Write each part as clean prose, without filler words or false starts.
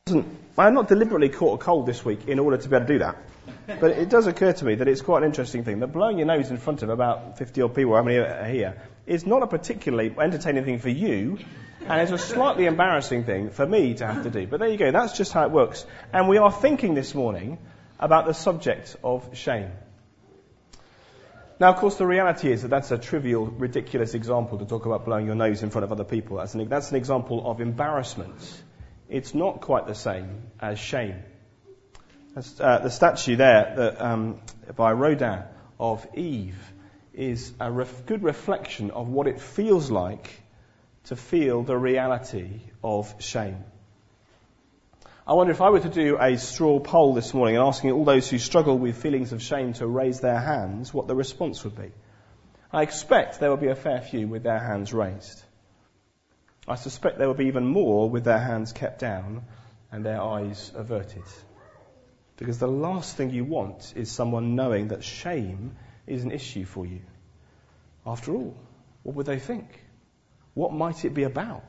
I have not deliberately caught a cold this week in order to be able to do that. But it does occur to me that it's quite an interesting thing, that blowing your nose in front of about 50 odd people, how many are here, is not a particularly entertaining thing for you, and it's a slightly embarrassing thing for me to have to do. But there you go, that's just how it works. And we are thinking this morning about the subject of shame. Now, of course, the reality is that that's a trivial, ridiculous example to talk about blowing your nose in front of other people. That's an example of embarrassment. It's not quite the same as shame. The statue there that, by Rodin of Eve is a good reflection of what it feels like to feel the reality of shame. I wonder if I were to do a straw poll this morning and asking all those who struggle with feelings of shame to raise their hands, what the response would be. I expect there will be a fair few with their hands raised. I suspect there will be even more with their hands kept down and their eyes averted. Because the last thing you want is someone knowing that shame is an issue for you. After all, what would they think? What might it be about?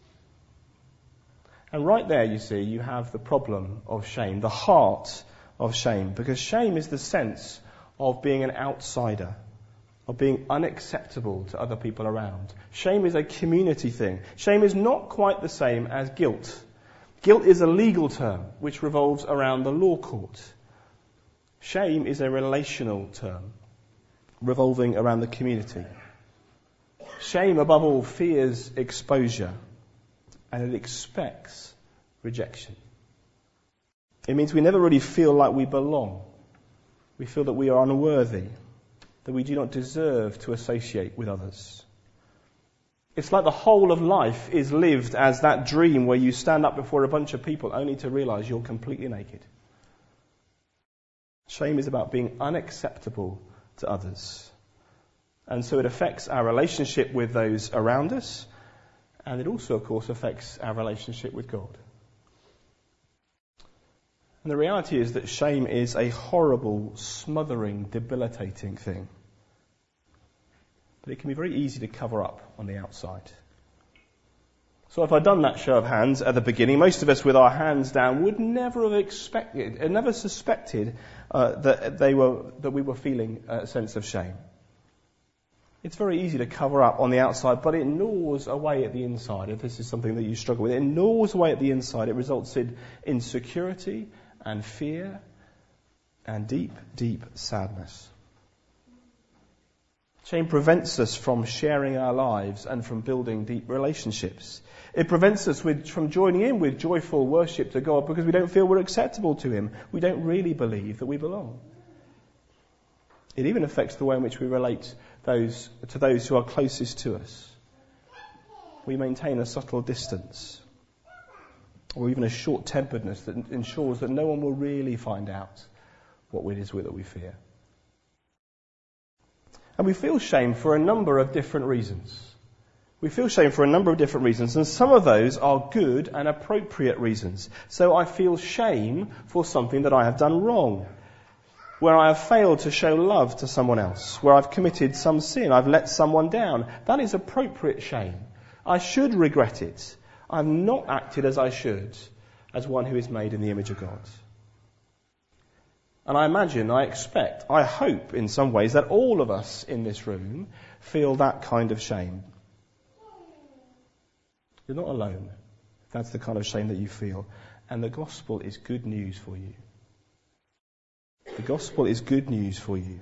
And right there, you see, you have the problem of shame, the heart of shame. Because shame is the sense of being an outsider, of being unacceptable to other people around. Shame is a community thing. Shame is not quite the same as guilt. Guilt is a legal term which revolves around the law court. Shame is a relational term revolving around the community. Shame, above all, fears exposure and it expects rejection. It means we never really feel like we belong. We feel that we are unworthy, that we do not deserve to associate with others. It's like the whole of life is lived as that dream where you stand up before a bunch of people only to realize you're completely naked. Shame is about being unacceptable to others. And so it affects our relationship with those around us, and it also, of course, affects our relationship with God. And the reality is that shame is a horrible, smothering, debilitating thing. But it can be very easy to cover up on the outside. So if I'd done that show of hands at the beginning, most of us with our hands down would never have expected, and never suspected that we were feeling a sense of shame. It's very easy to cover up on the outside, but it gnaws away at the inside. If this is something that you struggle with, it gnaws away at the inside. It results in insecurity and fear and deep, deep sadness. Shame prevents us from sharing our lives and from building deep relationships. It prevents us from joining in with joyful worship to God because we don't feel we're acceptable to Him. We don't really believe that we belong. It even affects the way in which we relate to those who are closest to us. We maintain a subtle distance, or even a short-temperedness that ensures that no one will really find out what it is that we fear. And we feel shame for a number of different reasons. We feel shame for a number of different reasons, and some of those are good and appropriate reasons. So I feel shame for something that I have done wrong, where I have failed to show love to someone else, where I've committed some sin, I've let someone down. That is appropriate shame. I should regret it. I've not acted as I should, as one who is made in the image of God. And I imagine, I expect, I hope in some ways that all of us in this room feel that kind of shame. You're not alone. That's the kind of shame that you feel. And the gospel is good news for you. The gospel is good news for you.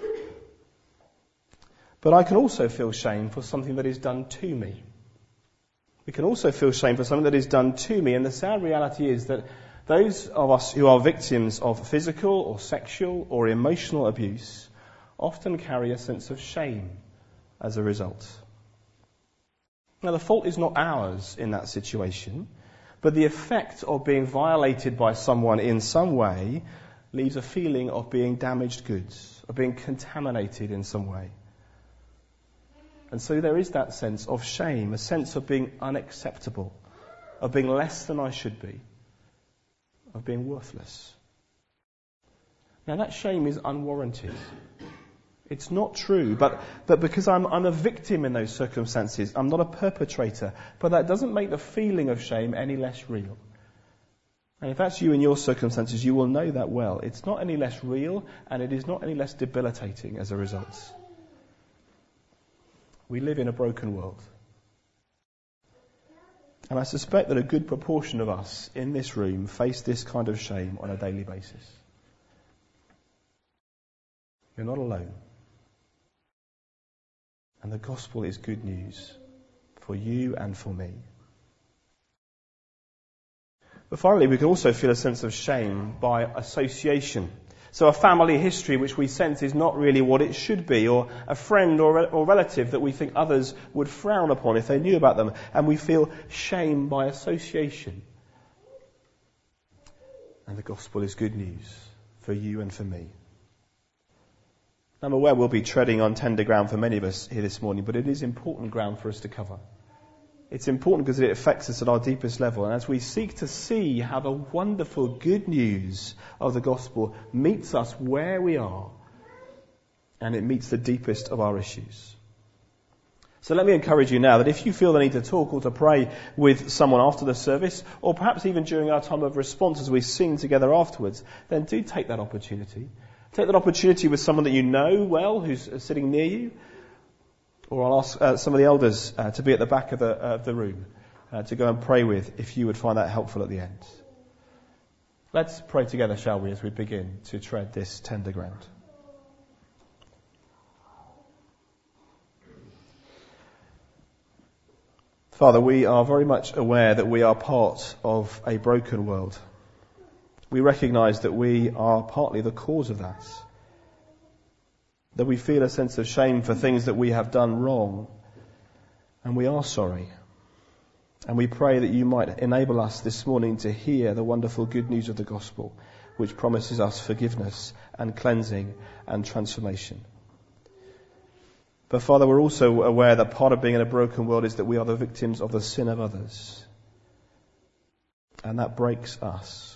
But I can also feel shame for something that is done to me. We can also feel shame for something that is done to me. And the sad reality is that those of us who are victims of physical or sexual or emotional abuse often carry a sense of shame as a result. Now, the fault is not ours in that situation, but the effect of being violated by someone in some way leaves a feeling of being damaged goods, of being contaminated in some way. And so there is that sense of shame, a sense of being unacceptable, of being less than I should be, of being worthless. Now that shame is unwarranted. It's not true, but because I'm a victim in those circumstances, I'm not a perpetrator, but that doesn't make the feeling of shame any less real. And if that's you in your circumstances, you will know that well. It's not any less real, and it is not any less debilitating as a result. We live in a broken world. And I suspect that a good proportion of us in this room face this kind of shame on a daily basis. You're not alone. And the gospel is good news for you and for me. But finally, we can also feel a sense of shame by association. So a family history which we sense is not really what it should be, or a friend or relative that we think others would frown upon if they knew about them, and we feel shame by association. And the gospel is good news for you and for me. I'm aware we'll be treading on tender ground for many of us here this morning, but it is important ground for us to cover. It's important because it affects us at our deepest level. And as we seek to see how the wonderful good news of the gospel meets us where we are, and it meets the deepest of our issues. So let me encourage you now that if you feel the need to talk or to pray with someone after the service, or perhaps even during our time of response as we sing together afterwards, then do take that opportunity. Take that opportunity with someone that you know well who's sitting near you. Or I'll ask some of the elders to be at the back of the room to go and pray with if you would find that helpful at the end. Let's pray together, shall we, as we begin to tread this tender ground. Father, we are very much aware that we are part of a broken world. We recognise that we are partly the cause of that. That we feel a sense of shame for things that we have done wrong, and we are sorry. And we pray that you might enable us this morning to hear the wonderful good news of the gospel, which promises us forgiveness and cleansing and transformation. But Father, we're also aware that part of being in a broken world is that we are the victims of the sin of others. And that breaks us.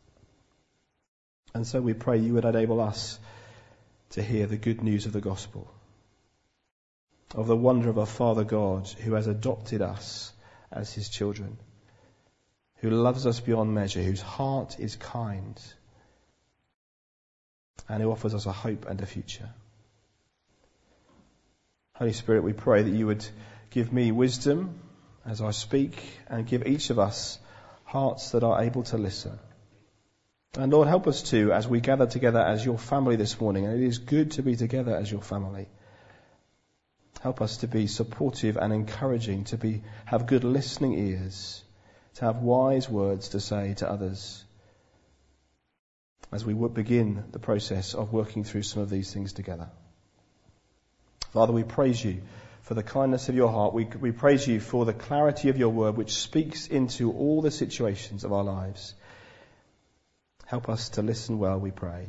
And so we pray you would enable us to hear the good news of the gospel, of the wonder of our Father God who has adopted us as his children, who loves us beyond measure, whose heart is kind, and who offers us a hope and a future. Holy Spirit, we pray that you would give me wisdom as I speak, and give each of us hearts that are able to listen. And Lord, help us too as we gather together as your family this morning. And it is good to be together as your family. Help us to be supportive and encouraging, to have good listening ears, to have wise words to say to others as we would begin the process of working through some of these things together. Father, we praise you for the kindness of your heart. We praise you for the clarity of your word, which speaks into all the situations of our lives. Help us to listen well, we pray,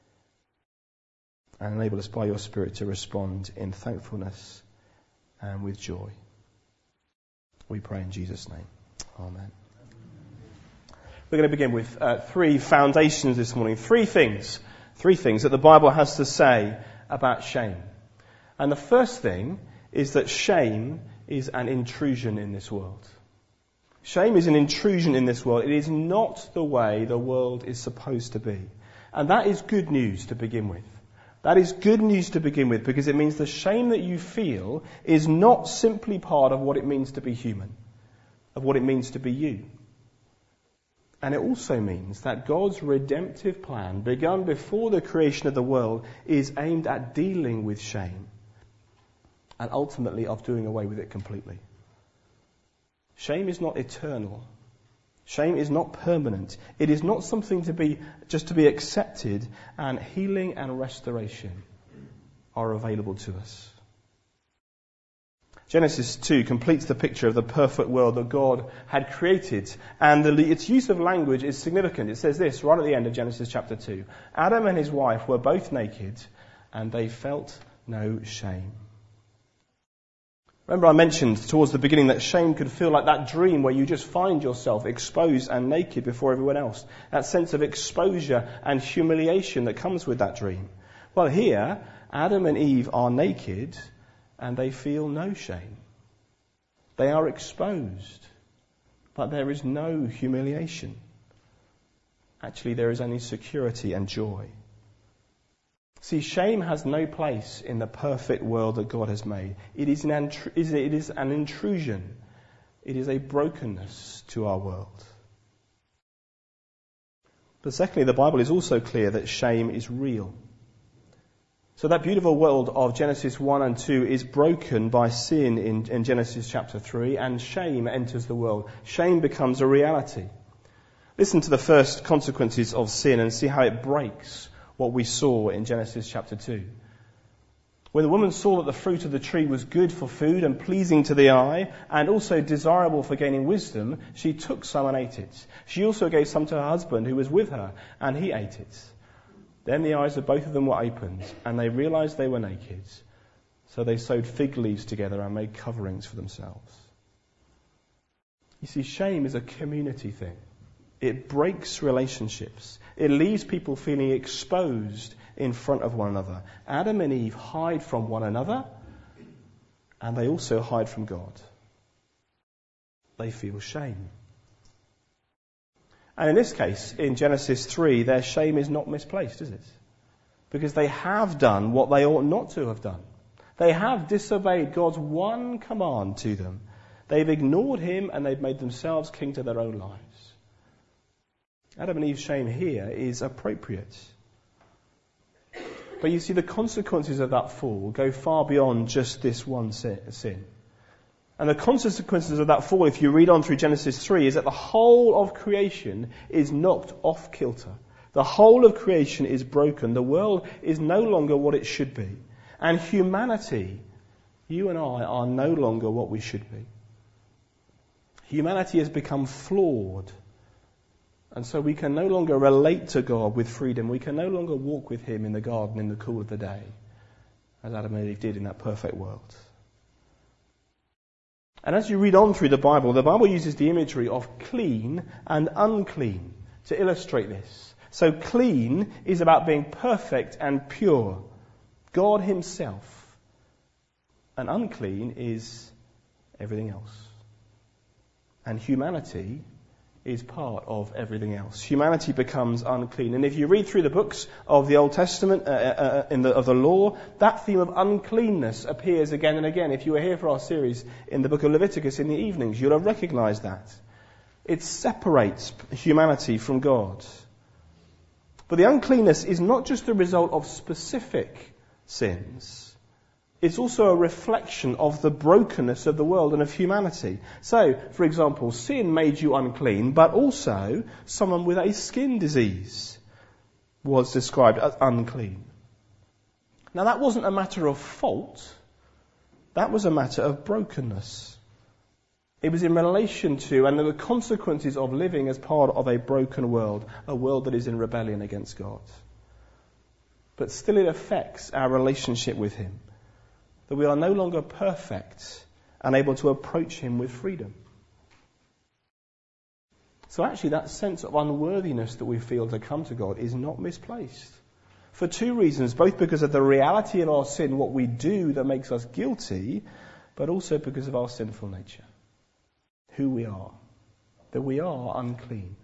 and enable us by your Spirit to respond in thankfulness and with joy. We pray in Jesus' name. Amen. We're going to begin with three foundations this morning. Three things that the Bible has to say about shame. And the first thing is that shame is an intrusion in this world. Shame is an intrusion in this world. It is not the way the world is supposed to be. And that is good news to begin with. That is good news to begin with, because it means the shame that you feel is not simply part of what it means to be human, of what it means to be you. And it also means that God's redemptive plan, begun before the creation of the world, is aimed at dealing with shame and ultimately of doing away with it completely. Shame is not eternal. Shame is not permanent. It is not something to be accepted, and healing and restoration are available to us. Genesis 2 completes the picture of the perfect world that God had created, and its use of language is significant. It says this right at the end of Genesis chapter 2. Adam and his wife were both naked, and they felt no shame. Remember I mentioned towards the beginning that shame could feel like that dream where you just find yourself exposed and naked before everyone else. That sense of exposure and humiliation that comes with that dream. Well, here, Adam and Eve are naked and they feel no shame. They are exposed, but there is no humiliation. actually there is only security and joy. See, shame has no place in the perfect world that God has made. It is an intrusion. It is a brokenness to our world. But secondly, the Bible is also clear that shame is real. So that beautiful world of Genesis 1 and 2 is broken by sin in Genesis chapter 3, and shame enters the world. Shame becomes a reality. Listen to the first consequences of sin and see how it breaks what we saw in Genesis chapter 2. When the woman saw that the fruit of the tree was good for food and pleasing to the eye and also desirable for gaining wisdom, she took some and ate it. She also gave some to her husband who was with her, and he ate it. Then the eyes of both of them were opened, and they realized they were naked. So they sewed fig leaves together and made coverings for themselves. You see, shame is a community thing. It breaks relationships. It leaves people feeling exposed in front of one another. Adam and Eve hide from one another, and they also hide from God. They feel shame. And in this case, in Genesis 3, their shame is not misplaced, is it? Because they have done what they ought not to have done. They have disobeyed God's one command to them. They've ignored him and they've made themselves king to their own lives. Adam and Eve's shame here is appropriate. But you see, the consequences of that fall go far beyond just this one sin. And the consequences of that fall, if you read on through Genesis 3, is that the whole of creation is knocked off kilter. The whole of creation is broken. The world is no longer what it should be. And humanity, you and I, are no longer what we should be. Humanity has become flawed. And so we can no longer relate to God with freedom. We can no longer walk with him in the garden in the cool of the day, as Adam and Eve did in that perfect world. And as you read on through the Bible uses the imagery of clean and unclean to illustrate this. So clean is about being perfect and pure, God himself. And unclean is everything else. And humanity is part of everything else. Humanity becomes unclean. And if you read through the books of the Old Testament, of the law, that theme of uncleanness appears again and again. If you were here for our series in the book of Leviticus in the evenings, you'll have recognized that. It separates humanity from God. But the uncleanness is not just the result of specific sins. It's also a reflection of the brokenness of the world and of humanity. So, for example, sin made you unclean, but also someone with a skin disease was described as unclean. Now, that wasn't a matter of fault. That was a matter of brokenness. It was in relation to and the consequences of living as part of a broken world, a world that is in rebellion against God. But still it affects our relationship with him. That we are no longer perfect and able to approach him with freedom. So actually that sense of unworthiness that we feel to come to God is not misplaced. For two reasons, both because of the reality of our sin, what we do that makes us guilty, but also because of our sinful nature. Who we are. That we are unclean.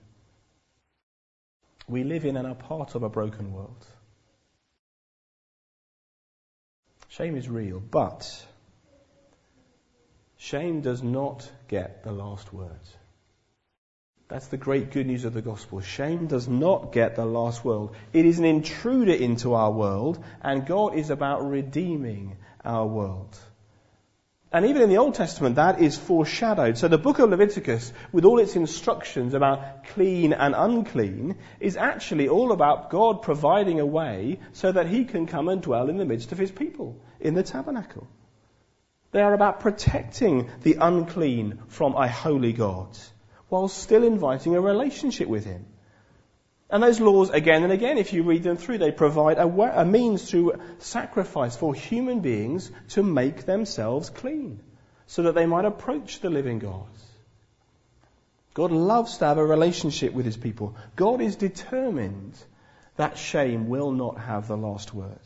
We live in and are part of a broken world. Shame is real, but shame does not get the last word. That's the great good news of the gospel. Shame does not get the last word. It is an intruder into our world, and God is about redeeming our world. And even in the Old Testament, that is foreshadowed. So the book of Leviticus, with all its instructions about clean and unclean, is actually all about God providing a way so that he can come and dwell in the midst of his people, in the tabernacle. They are about protecting the unclean from a holy God, while still inviting a relationship with him. And those laws, again and again, if you read them through, they provide a means to sacrifice for human beings to make themselves clean, so that they might approach the living God. God loves to have a relationship with his people. God is determined that shame will not have the last word.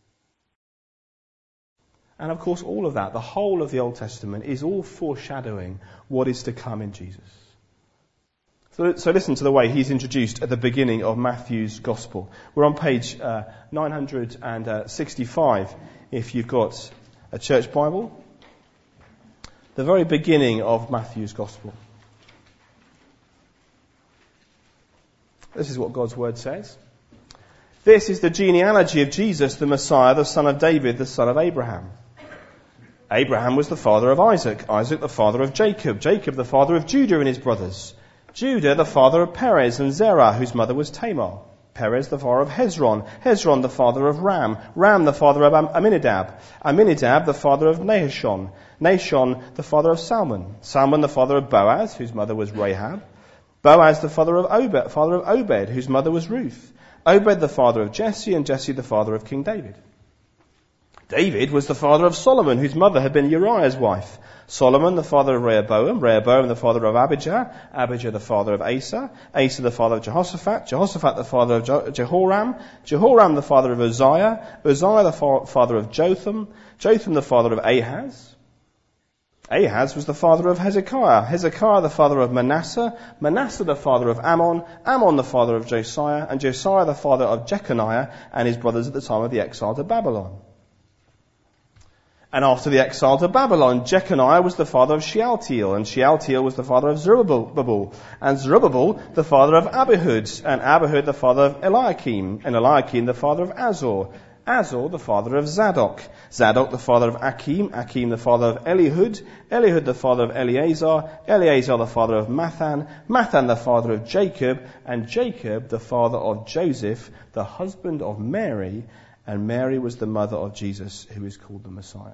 And of course, all of that, the whole of the Old Testament, is all foreshadowing what is to come in Jesus. So listen to the way he's introduced at the beginning of Matthew's Gospel. We're on page 965 if you've got a church Bible. The very beginning of Matthew's Gospel. This is what God's Word says. This is the genealogy of Jesus, the Messiah, the son of David, the son of Abraham. Abraham was the father of Isaac, Isaac the father of Jacob, Jacob the father of Judah and his brothers, Judah the father of Perez and Zerah, whose mother was Tamar, Perez the father of Hezron, Hezron the father of Ram, Ram the father of Amminadab, Amminadab the father of Nahshon, Nahshon the father of Salmon, Salmon the father of Boaz, whose mother was Rahab, Boaz the father of Obed, whose mother was Ruth, Obed the father of Jesse, and Jesse the father of King David. David was the father of Solomon, whose mother had been Uriah's wife. Solomon the father of Rehoboam, Rehoboam the father of Abijah, Abijah the father of Asa, Asa the father of Jehoshaphat, Jehoshaphat the father of Jehoram, Jehoram the father of Uzziah, Uzziah the father of Jotham, Jotham the father of Ahaz. Ahaz was the father of Hezekiah, Hezekiah the father of Manasseh, Manasseh the father of Ammon, Ammon the father of Josiah, and Josiah the father of Jeconiah and his brothers at the time of the exile to Babylon. And after the exile to Babylon, Jeconiah was the father of Shealtiel, and Shealtiel was the father of Zerubbabel, and Zerubbabel the father of Abihud, and Abihud the father of Eliakim, and Eliakim the father of Azor, Azor the father of Zadok, Zadok the father of Achim, Achim the father of Elihud, Elihud the father of Eleazar, Eleazar the father of Mathan, Mathan the father of Jacob, and Jacob the father of Joseph, the husband of Mary, and Mary was the mother of Jesus, who is called the Messiah.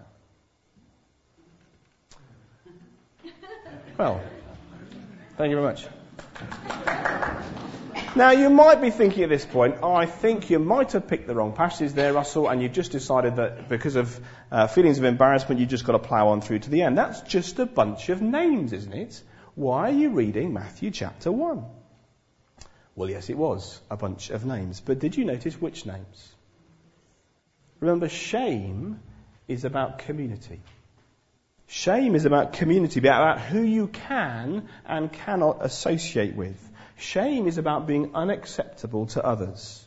Well, thank you very much. Now, you might be thinking at this point, I think you might have picked the wrong passages there, Russell, and you've just decided that because of feelings of embarrassment, you've just got to plough on through to the end. That's just a bunch of names, isn't it? Why are you reading Matthew chapter 1? Well, yes, it was a bunch of names. But did you notice which names? Remember, shame is about community. Shame is about community, about who you can and cannot associate with. Shame is about being unacceptable to others.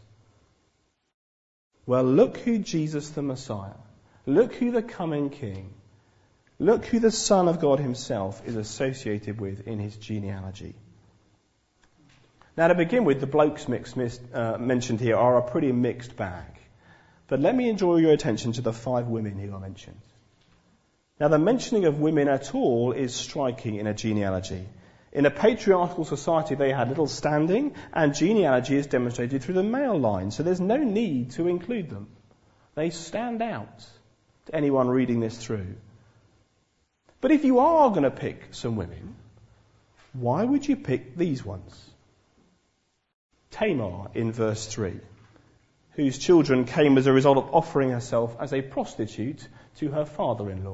Well, look who Jesus the Messiah, look who the coming King, look who the Son of God himself is associated with in his genealogy. Now, to begin with, the blokes mentioned here are a pretty mixed bag. But let me draw your attention to the 5 women who are mentioned. Now, the mentioning of women at all is striking in a genealogy. In a patriarchal society, they had little standing, and genealogy is demonstrated through the male line, so there's no need to include them. They stand out to anyone reading this through. But if you are going to pick some women, why would you pick these ones? Tamar in verse 3, whose children came as a result of offering herself as a prostitute to her father-in-law.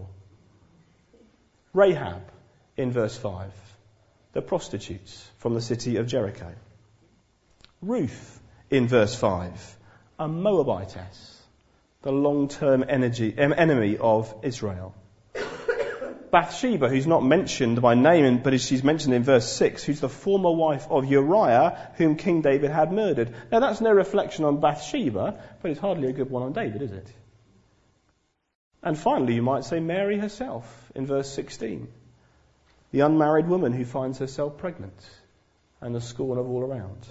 Rahab in verse 5, the prostitutes from the city of Jericho. Ruth in verse 5, a Moabitess, the long-term enemy of Israel. Bathsheba, who's not mentioned by name, but she's mentioned in verse 6, who's the former wife of Uriah, whom King David had murdered. Now, that's no reflection on Bathsheba, but it's hardly a good one on David, is it? And finally, you might say Mary herself in verse 16, the unmarried woman who finds herself pregnant and the scorn of all around.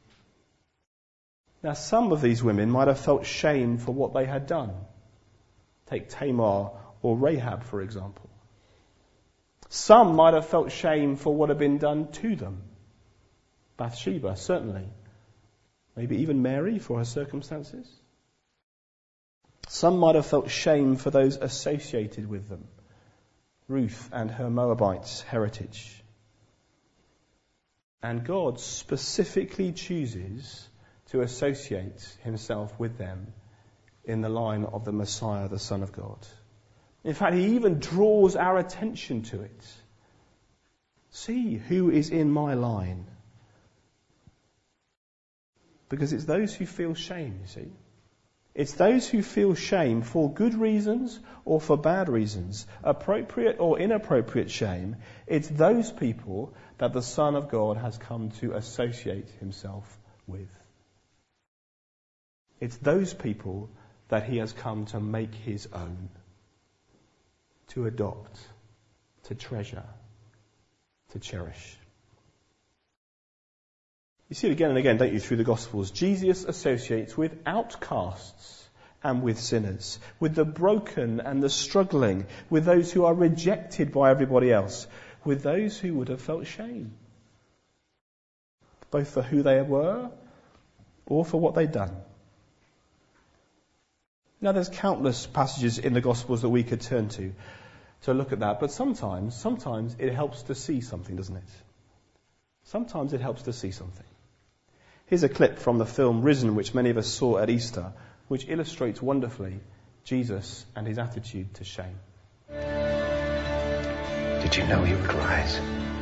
Now, some of these women might have felt shame for what they had done. Take Tamar or Rahab, for example. Some might have felt shame for what had been done to them. Bathsheba, certainly. Maybe even Mary for her circumstances. Some might have felt shame for those associated with them. Ruth and her Moabite heritage. And God specifically chooses to associate himself with them in the line of the Messiah, the Son of God. In fact, he even draws our attention to it. See who is in my line. Because it's those who feel shame, you see. It's those who feel shame for good reasons or for bad reasons, appropriate or inappropriate shame. It's those people that the Son of God has come to associate himself with. It's those people that he has come to make his own, to adopt, to treasure, to cherish. You see it again and again, don't you, through the Gospels. Jesus associates with outcasts and with sinners, with the broken and the struggling, with those who are rejected by everybody else, with those who would have felt shame, both for who they were or for what they'd done. Now, there's countless passages in the Gospels that we could turn to look at that, but sometimes it helps to see something, doesn't it? Sometimes it helps to see something. Here's a clip from the film Risen, which many of us saw at Easter, which illustrates wonderfully Jesus and his attitude to shame. Did you know he would rise?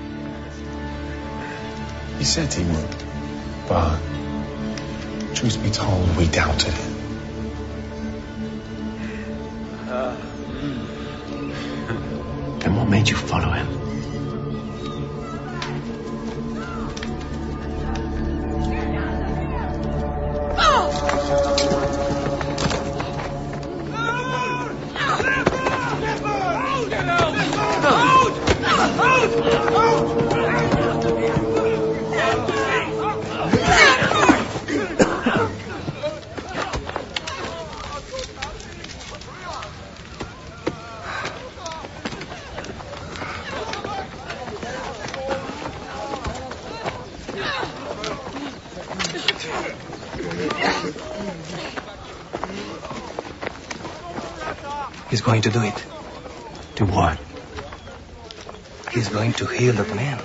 He said he would, but truth be told, we doubted it. Then what made you follow him? He's going to do it. Do what? He's going to heal that man.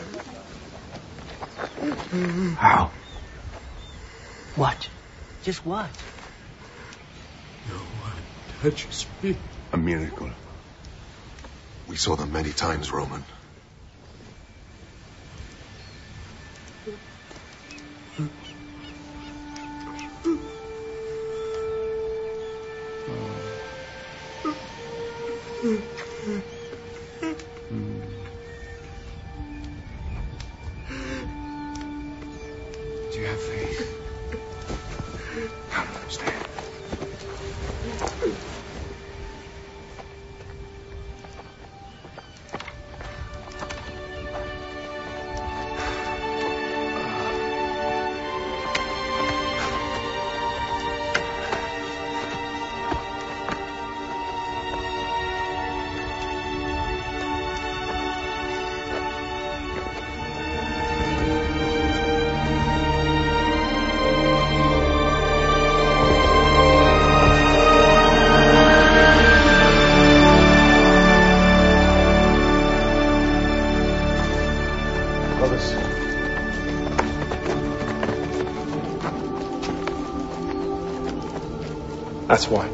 How? Watch. Just watch. No one touches me. A miracle. We saw them many times, Roman. Do you have faith? I don't understand. That's why.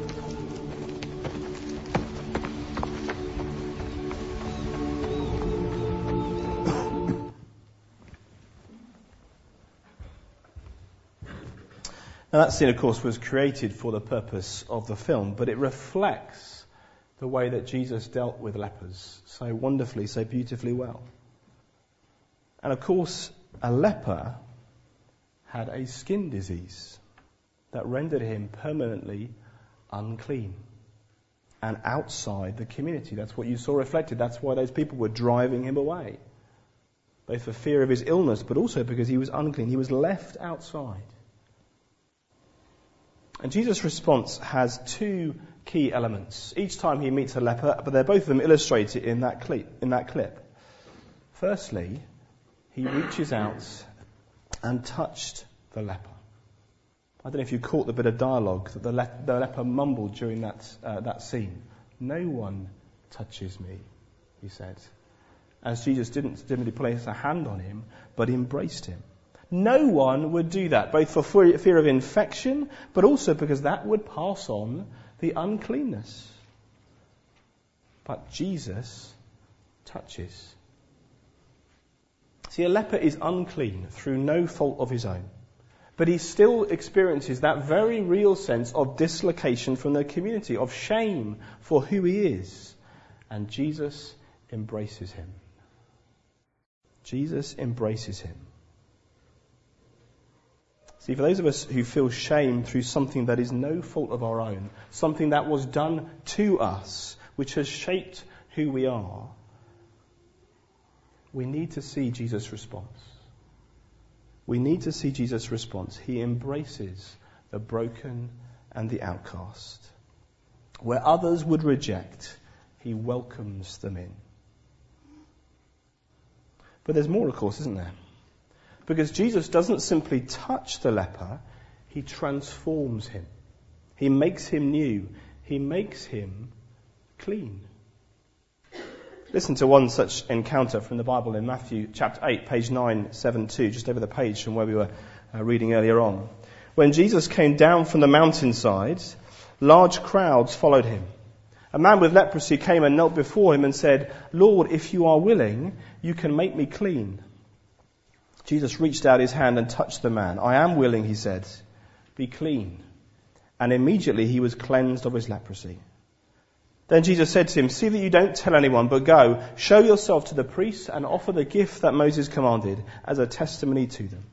Now that scene, of course, was created for the purpose of the film, but it reflects the way that Jesus dealt with lepers so wonderfully, so beautifully well. And of course, a leper had a skin disease that rendered him permanently unclean and outside the community. That's what you saw reflected. That's why those people were driving him away, both for fear of his illness, but also because he was unclean. He was left outside. And Jesus' response has two key elements. Each time he meets a leper, but they're both of them illustrated in that clip. Firstly, he reaches out and touched the leper. I don't know if you caught the bit of dialogue that the leper mumbled during that scene. No one touches me, he said. As Jesus didn't really place a hand on him, but embraced him. No one would do that, both for fear of infection, but also because that would pass on the uncleanness. But Jesus touches. See, a leper is unclean through no fault of his own. But he still experiences that very real sense of dislocation from the community, of shame for who he is. And Jesus embraces him. Jesus embraces him. See, for those of us who feel shame through something that is no fault of our own, something that was done to us, which has shaped who we are, we need to see Jesus' response. We need to see Jesus' response. He embraces the broken and the outcast. Where others would reject, he welcomes them in. But there's more, of course, isn't there? Because Jesus doesn't simply touch the leper, he transforms him. He makes him new. He makes him clean. Listen to one such encounter from the Bible in Matthew chapter 8, page 972, just over the page from where we were reading earlier on. When Jesus came down from the mountainside, large crowds followed him. A man with leprosy came and knelt before him and said, "Lord, if you are willing, you can make me clean." Jesus reached out his hand and touched the man. "I am willing," he said. "Be clean." And immediately he was cleansed of his leprosy. Then Jesus said to him, "See that you don't tell anyone, but go, show yourself to the priests and offer the gift that Moses commanded as a testimony to them."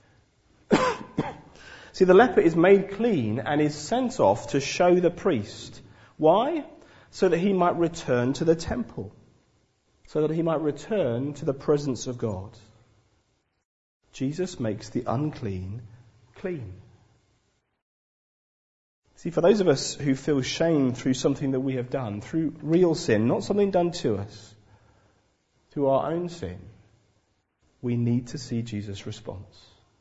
See, the leper is made clean and is sent off to show the priest. Why? So that he might return to the temple. So that he might return to the presence of God. Jesus makes the unclean clean. See, for those of us who feel shame through something that we have done, through real sin, not something done to us, through our own sin, we need to see Jesus' response.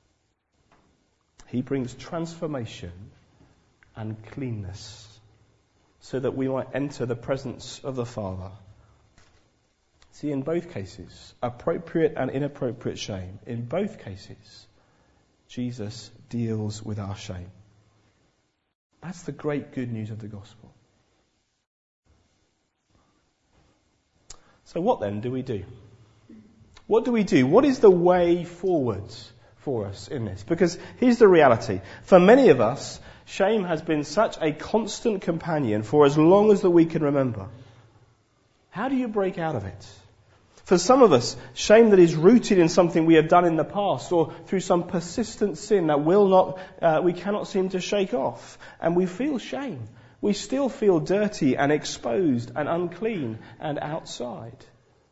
He brings transformation and cleanness so that we might enter the presence of the Father. See, in both cases, appropriate and inappropriate shame, in both cases, Jesus deals with our shame. That's the great good news of the gospel. So what then do we do? What do we do? What is the way forwards for us in this? Because here's the reality. For many of us, shame has been such a constant companion for as long as that we can remember. How do you break out of it? For some of us, shame that is rooted in something we have done in the past or through some persistent sin that we cannot seem to shake off. And we feel shame. We still feel dirty and exposed and unclean and outside.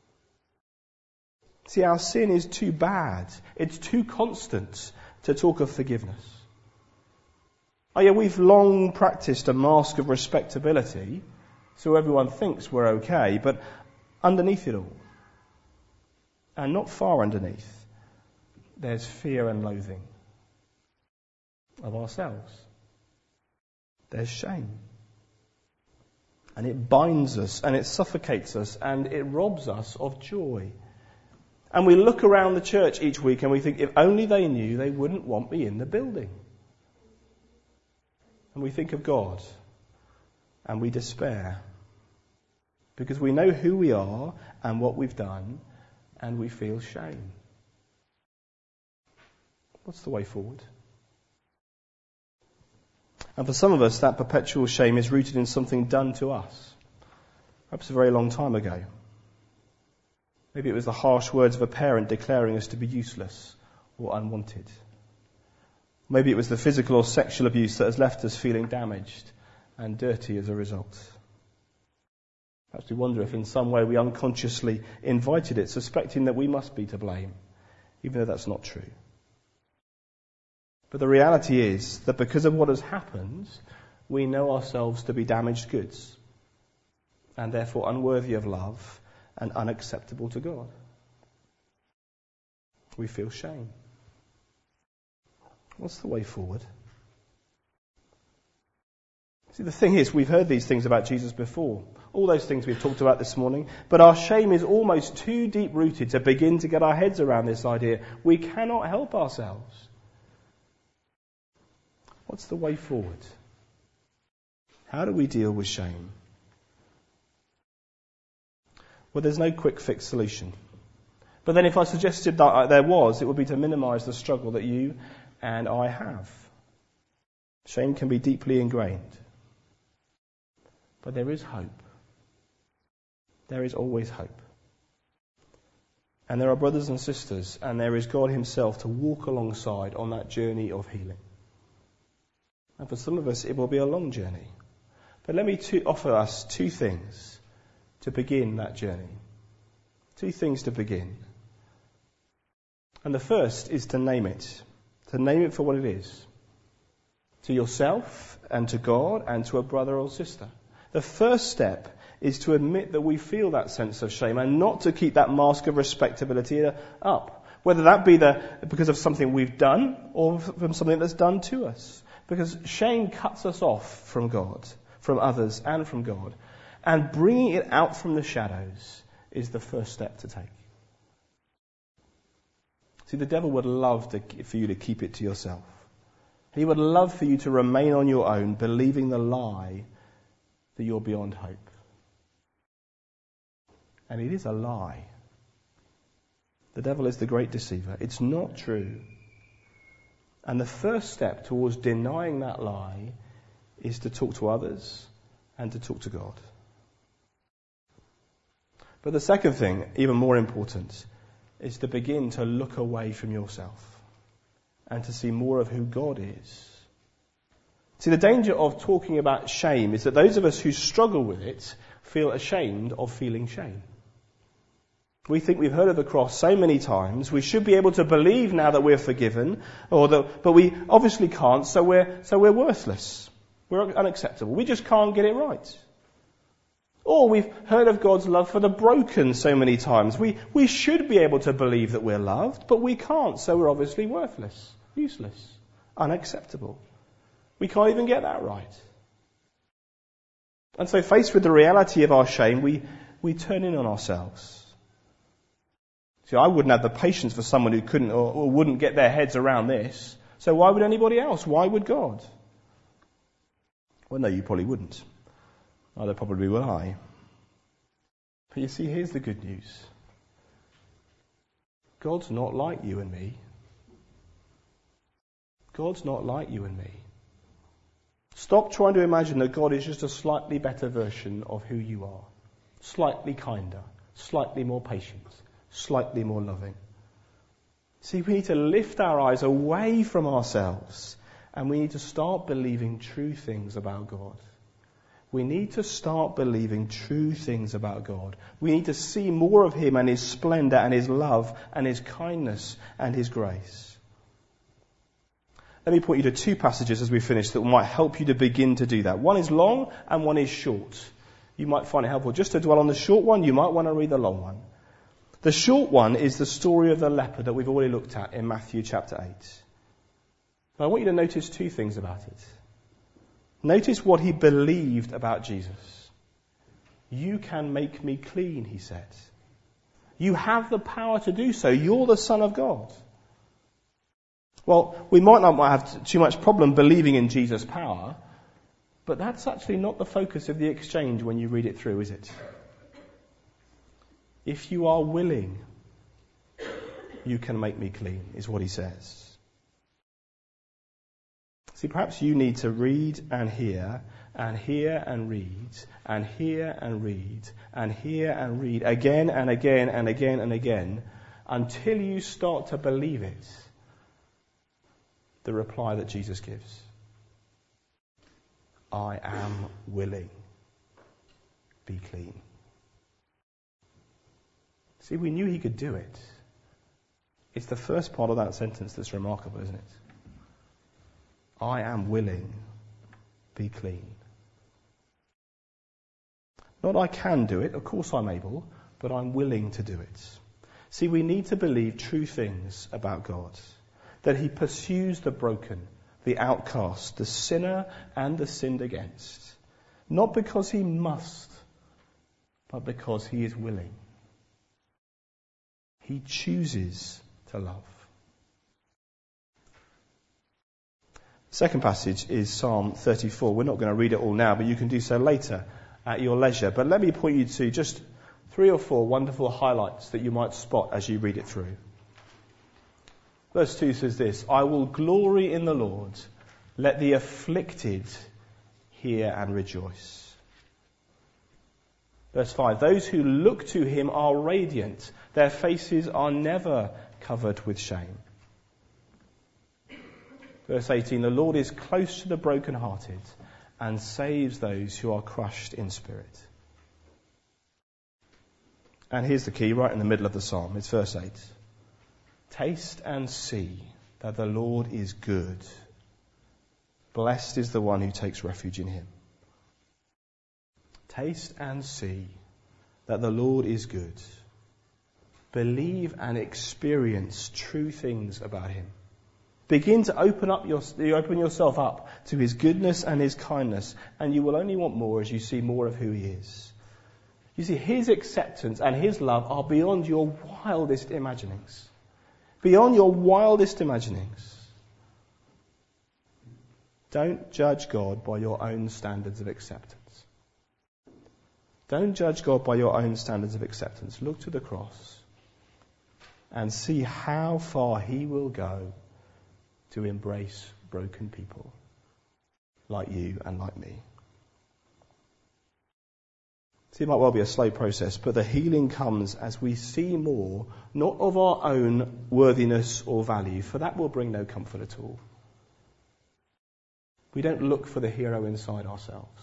See, our sin is too bad. It's too constant to talk of forgiveness. Oh yeah, we've long practiced a mask of respectability so everyone thinks we're okay, but underneath it all, and not far underneath, there's fear and loathing of ourselves. There's shame. And it binds us, and it suffocates us, and it robs us of joy. And we look around the church each week and we think, if only they knew, they wouldn't want me in the building. And we think of God, and we despair. Because we know who we are and what we've done, and we feel shame. What's the way forward? And for some of us, that perpetual shame is rooted in something done to us, perhaps a very long time ago. Maybe it was the harsh words of a parent declaring us to be useless or unwanted. Maybe it was the physical or sexual abuse that has left us feeling damaged and dirty as a result. Perhaps we wonder if in some way we unconsciously invited it, suspecting that we must be to blame, even though that's not true. But the reality is that because of what has happened, we know ourselves to be damaged goods, and therefore unworthy of love and unacceptable to God. We feel shame. What's the way forward? See, the thing is, we've heard these things about Jesus before. All those things we've talked about this morning. But our shame is almost too deep-rooted to begin to get our heads around this idea. We cannot help ourselves. What's the way forward? How do we deal with shame? Well, there's no quick fix solution. But then if I suggested that there was, it would be to minimise the struggle that you and I have. Shame can be deeply ingrained. But there is hope. There is always hope. And there are brothers and sisters, and there is God himself to walk alongside on that journey of healing. And for some of us, it will be a long journey. But let me offer us two things to begin that journey. Two things to begin. And the first is to name it. To name it for what it is. To yourself and to God and to a brother or sister. The first step is to admit that we feel that sense of shame and not to keep that mask of respectability up. Whether that be because of something we've done or from something that's done to us. Because shame cuts us off from God, from others and from God. And bringing it out from the shadows is the first step to take. See, the devil would love for you to keep it to yourself. He would love for you to remain on your own, believing the lie that you're beyond hope. And it is a lie. The devil is the great deceiver. It's not true. And the first step towards denying that lie is to talk to others and to talk to God. But the second thing, even more important, is to begin to look away from yourself and to see more of who God is. See, the danger of talking about shame is that those of us who struggle with it feel ashamed of feeling shame. We think we've heard of the cross so many times, we should be able to believe now that we're forgiven, but we obviously can't, so we're worthless. We're unacceptable. We just can't get it right. Or we've heard of God's love for the broken so many times. We should be able to believe that we're loved, but we can't, so we're obviously worthless, useless, unacceptable. We can't even get that right. And so faced with the reality of our shame, we turn in on ourselves. See, I wouldn't have the patience for someone who couldn't or wouldn't get their heads around this. So why would anybody else? Why would God? Well, no, you probably wouldn't. Neither probably will I. But you see, here's the good news. God's not like you and me. God's not like you and me. Stop trying to imagine that God is just a slightly better version of who you are. Slightly kinder, slightly more patient, slightly more loving. See, we need to lift our eyes away from ourselves and we need to start believing true things about God. We need to start believing true things about God. We need to see more of Him and His splendor and His love and His kindness and His grace. Let me point you to two passages as we finish that might help you to begin to do that. One is long and one is short. You might find it helpful just to dwell on the short one. You might want to read the long one. The short one is the story of the leper that we've already looked at in Matthew chapter 8. But I want you to notice two things about it. Notice what he believed about Jesus. You can make me clean, he said. You have the power to do so. You're the Son of God. Well, we might not have too much problem believing in Jesus' power, but that's actually not the focus of the exchange when you read it through, is it? If you are willing, you can make me clean, is what he says. See, perhaps you need to read and hear and hear and read and hear and read and hear and read again and again and again and again until you start to believe it. The reply that Jesus gives. I am willing. Be clean. See, we knew he could do it. It's the first part of that sentence that's remarkable, isn't it? I am willing. Be clean. Not I can do it, of course I'm able, but I'm willing to do it. See, we need to believe true things about God. That he pursues the broken, the outcast, the sinner and the sinned against. Not because he must, but because he is willing. He chooses to love. Second passage is Psalm 34. We're not going to read it all now, but you can do so later at your leisure. But let me point you to just 3 or 4 wonderful highlights that you might spot as you read it through. Verse 2 says this, I will glory in the Lord. Let the afflicted hear and rejoice. Verse 5, those who look to him are radiant. Their faces are never covered with shame. Verse 18, the Lord is close to the brokenhearted and saves those who are crushed in spirit. And here's the key, right in the middle of the psalm. It's verse 8. Taste and see that the Lord is good. Blessed is the one who takes refuge in him. Taste and see that the Lord is good. Believe and experience true things about him. Begin to open yourself up to his goodness and his kindness, and you will only want more as you see more of who he is. You see, his acceptance and his love are beyond your wildest imaginings. Beyond your wildest imaginings. Don't judge God by your own standards of acceptance. Don't judge God by your own standards of acceptance. Look to the cross and see how far he will go to embrace broken people like you and like me. See, it might well be a slow process, but the healing comes as we see more, not of our own worthiness or value, for that will bring no comfort at all. We don't look for the hero inside ourselves.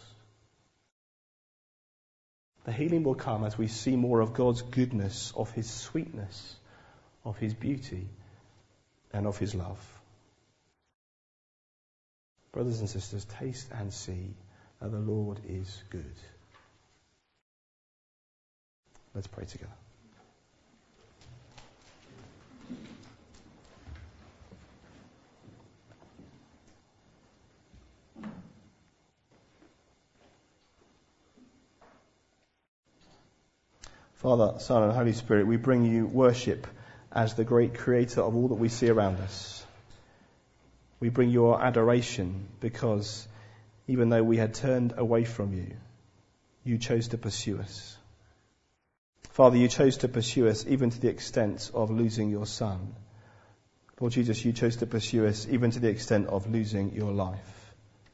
The healing will come as we see more of God's goodness, of his sweetness, of his beauty, and of his love. Brothers and sisters, taste and see that the Lord is good. Let's pray together. Father, Son, and Holy Spirit, we bring you worship as the great creator of all that we see around us. We bring you our adoration because even though we had turned away from you, you chose to pursue us. Father, you chose to pursue us even to the extent of losing your Son. Lord Jesus, you chose to pursue us even to the extent of losing your life.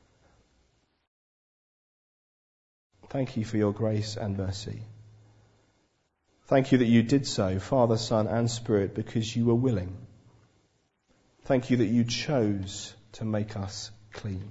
Thank you for your grace and mercy. Thank you that you did so, Father, Son, and Spirit, because you were willing. Thank you that you chose to make us clean.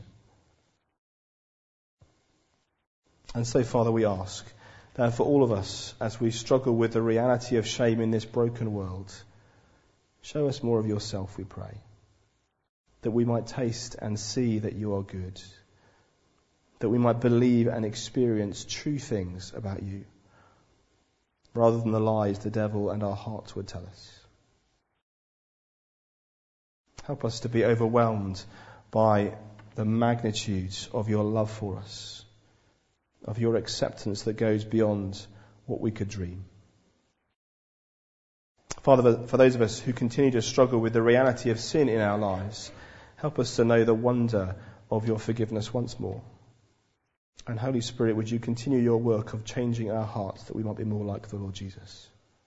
And so, Father, we ask that for all of us, as we struggle with the reality of shame in this broken world, show us more of yourself, we pray, that we might taste and see that you are good, that we might believe and experience true things about you, rather than the lies the devil and our hearts would tell us. Help us to be overwhelmed by the magnitude of your love for us, of your acceptance that goes beyond what we could dream. Father, for those of us who continue to struggle with the reality of sin in our lives, help us to know the wonder of your forgiveness once more. And Holy Spirit, would you continue your work of changing our hearts that we might be more like the Lord Jesus?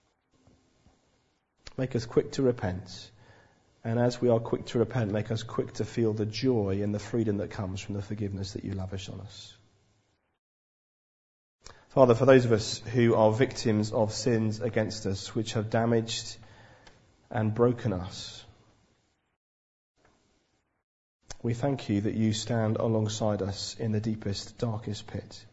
Make us quick to repent. And as we are quick to repent, make us quick to feel the joy and the freedom that comes from the forgiveness that you lavish on us. Father, for those of us who are victims of sins against us, which have damaged and broken us, we thank you that you stand alongside us in the deepest, darkest pit.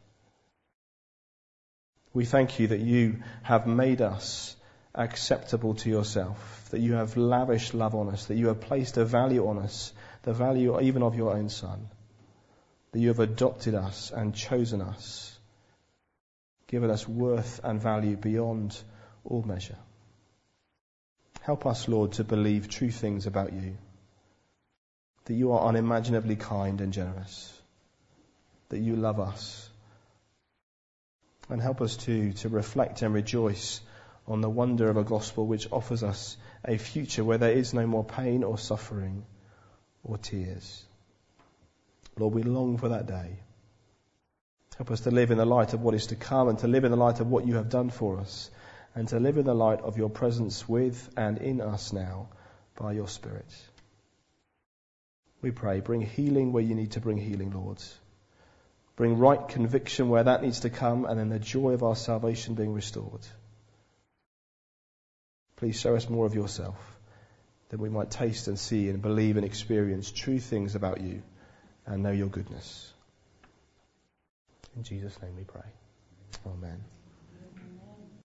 We thank you that you have made us acceptable to yourself, that you have lavished love on us, that you have placed a value on us, the value even of your own Son, that you have adopted us and chosen us, given us worth and value beyond all measure. Help us, Lord, to believe true things about you, that you are unimaginably kind and generous, that you love us, and help us to reflect and rejoice on the wonder of a gospel which offers us a future where there is no more pain or suffering or tears. Lord, we long for that day. Help us to live in the light of what is to come, and to live in the light of what you have done for us, and to live in the light of your presence with and in us now, by your Spirit. We pray, bring healing where you need to bring healing, Lord. Bring right conviction where that needs to come, and then the joy of our salvation being restored. Please show us more of yourself, that we might taste and see and believe and experience true things about you and know your goodness. In Jesus' name we pray. Amen.